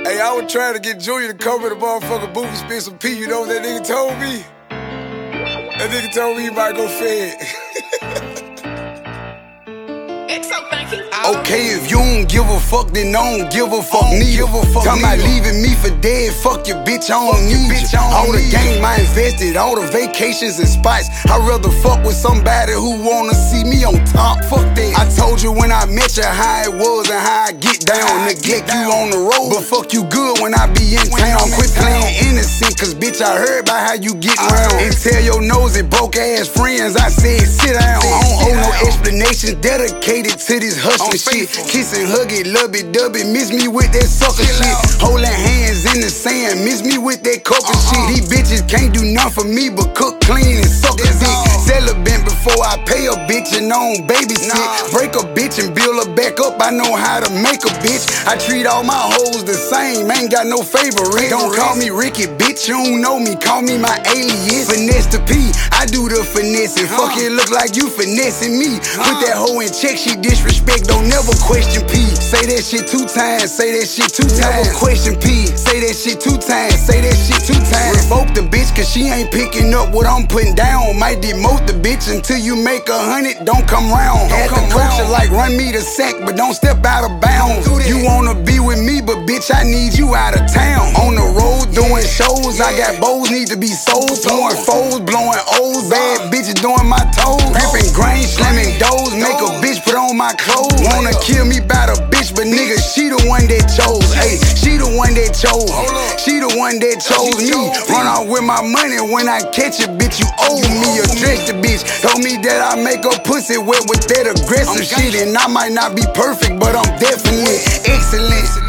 Hey, I was trying to get Junior to come in the motherfucking booth and spit some P. You know what that nigga told me? That nigga told me he might go fed. Okay, if you don't give a fuck, then I don't give a fuck neither. Talking about leaving me for dead, fuck your bitch, I don't need you. All the game I invested, all the vacations and spots. I'd rather fuck with somebody who wanna see me on top. Fuck that. I told you when I met you how it was and how I get down. Neglect you on the road, but fuck you good when I be in town. Quit playing innocent, cause bitch I heard about how you get round. And tell your nosy broke ass friends I said sit down. I don't owe no explanations, dedicated to this hustling shit. Kiss and hug it, love it, dub it, miss me with that sucker shit. Holding hands in the sand, miss me with that couple shit. These bitches can't do nothing for me but cook, clean, and suck a dick. Celibate before I pay a bitch and I don't babysit. Break a bitch and build her back up, I know how to make a bitch. I treat all my hoes the same, ain't got no favorite. Don't call me Ricky, bitch, you don't know me, call me my alias. Finesse the P, I do the finessing. Fuck it, look like you finessing me. Put that hoe in check, she disrespect, don't never question P. Say that shit 2 times, say that shit 2 times. Never question P. Say that shit 2 times, say that shit 2 times. Revoke the bitch cause she ain't picking up what I'm putting down. Might demote the bitch until you make 100, don't come round. Had the culture like run me the sack, but don't step out of bounds. You wanna be with me, but bitch I need you out of town. On the road doing shows, I got bows need to be sold. Pouring foes, blowing O's, bad bitches doing my toes. Gripping grain, slamming doors, make a bitch put on my clothes. Wanna kill me by the bitch, but nigga, she the one that chose. Hey, she the one that chose. She the one that chose me. Run off with my money when I catch it, bitch, you owe me. Address the bitch, told me that I make her pussy wet with that aggressive shit. And I might not be perfect, but I'm definitely excellent.